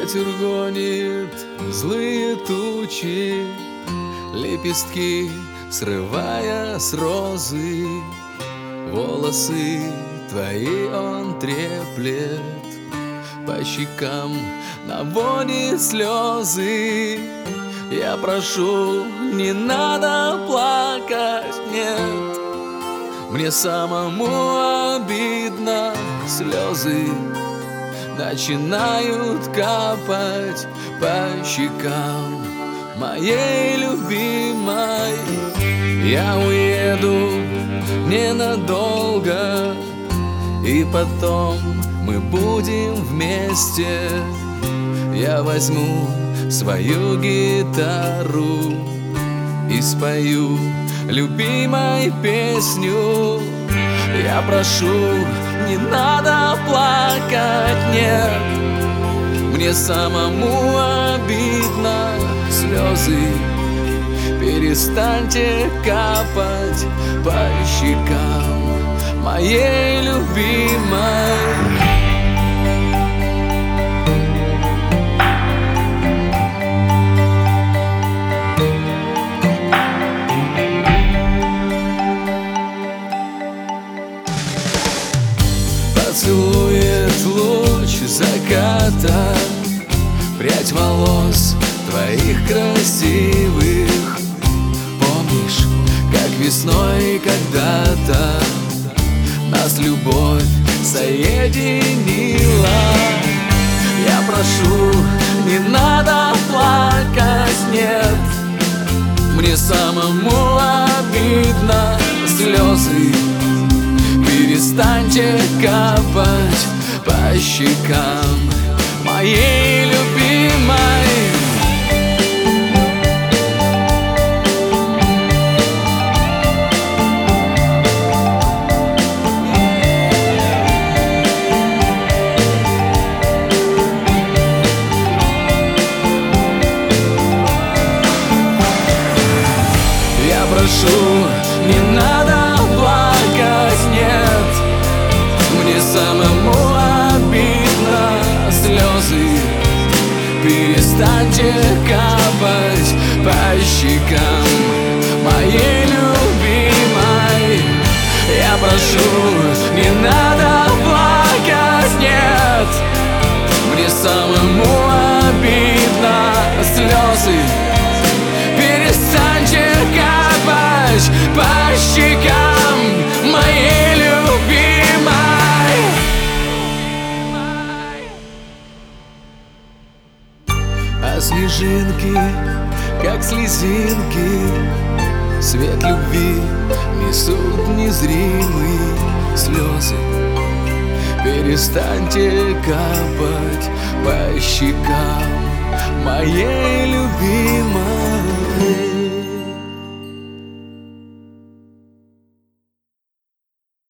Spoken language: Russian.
Ветер гонит злые тучи, лепестки срывая с розы. Волосы твои он треплет, по щекам наводит слезы. Я прошу, не надо плакать, нет, мне самому обидно. Слезы начинают капать по щекам моей любимой. Я уеду ненадолго, и потом мы будем вместе. Я возьму свою гитару и спою любимой песню. Я прошу, не надо плакать, нет, мне самому обидно. Слезы перестаньте капать по щекам моей любимой. Поцелует луч заката прядь волос твоих красивых. Помнишь, как весной когда-то нас любовь соединила? Я прошу, не надо плакать, нет, мне самому обидно. Слезы перестаньте капать по щекам моей любимой. Я прошу, не надо плакать, нет, мне самому обидно. Слезы перестаньте капать по щекам моей любимой. Я прошу, не надо плакать, нет, мне самому обидно. Слезы перестаньте капать по щекам моей любимой. А снежинки, как слезинки, свет любви несут незримые. Слезы перестаньте капать по щекам моей любимой.